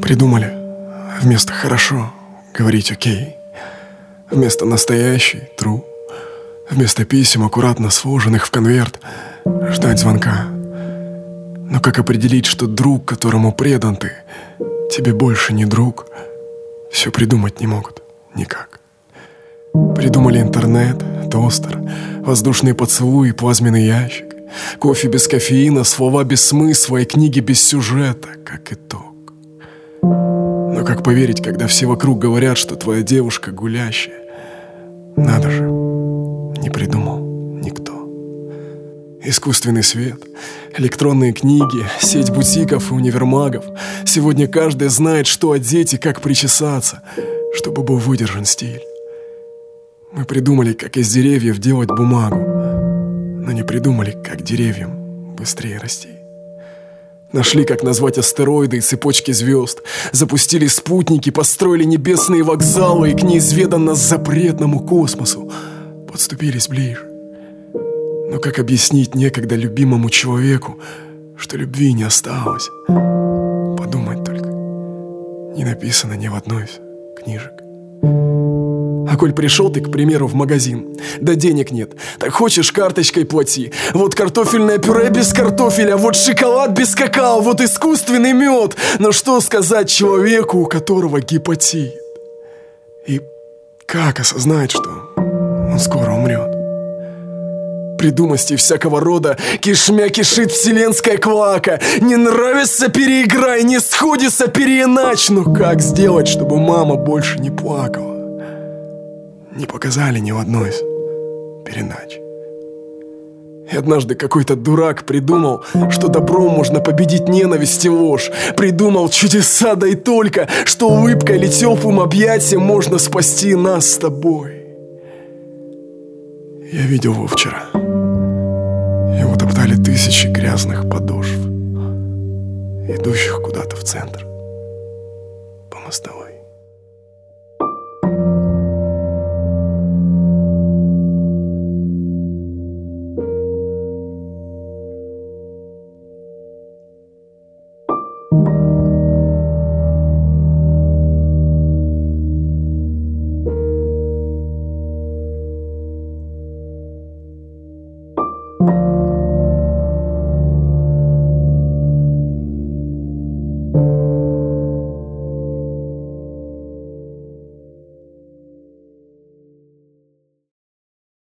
Придумали вместо «хорошо» говорить «окей», вместо «настоящий» — «true», вместо писем, аккуратно сложенных в конверт, ждать звонка. Но как определить, что друг, которому предан ты, тебе больше не друг? Все придумать не могут никак. Придумали интернет, тостер, воздушные поцелуи, плазменный ящик, кофе без кофеина, слова без смысла и книги без сюжета, как итог. Но как поверить, когда все вокруг говорят, что твоя девушка гулящая? Надо же, не придумал никто. Искусственный свет, электронные книги, сеть бутиков и универмагов. Сегодня каждый знает, что одеть и как причесаться, чтобы был выдержан стиль. Мы придумали, как из деревьев делать бумагу, но не придумали, как деревьям быстрее расти. Нашли, как назвать астероиды и цепочки звезд, запустили спутники, построили небесные вокзалы и к неизведанно запретному космосу подступились ближе. Но как объяснить некогда любимому человеку, что любви не осталось? Подумать только, не написано ни в одной из книжек. А коль пришел ты, к примеру, в магазин, да денег нет, так хочешь, карточкой плати. Вот картофельное пюре без картофеля, вот шоколад без какао, вот искусственный мед. Но что сказать человеку, у которого гепатит? И как осознать, что он скоро умрет? Придумостей всякого рода кишмя кишит вселенская клоака. Не нравится — переиграй, не сходится — переиначь. Но как сделать, чтобы мама больше не плакала? Не показали ни в одной из передач. И однажды какой-то дурак придумал, что добром можно победить ненависть и ложь. Придумал чудеса, да и только, что улыбкой или теплым объятием можно спасти нас с тобой. Я видел его вчера. Его топтали тысячи грязных подошв, идущих куда-то в центр по мостовой.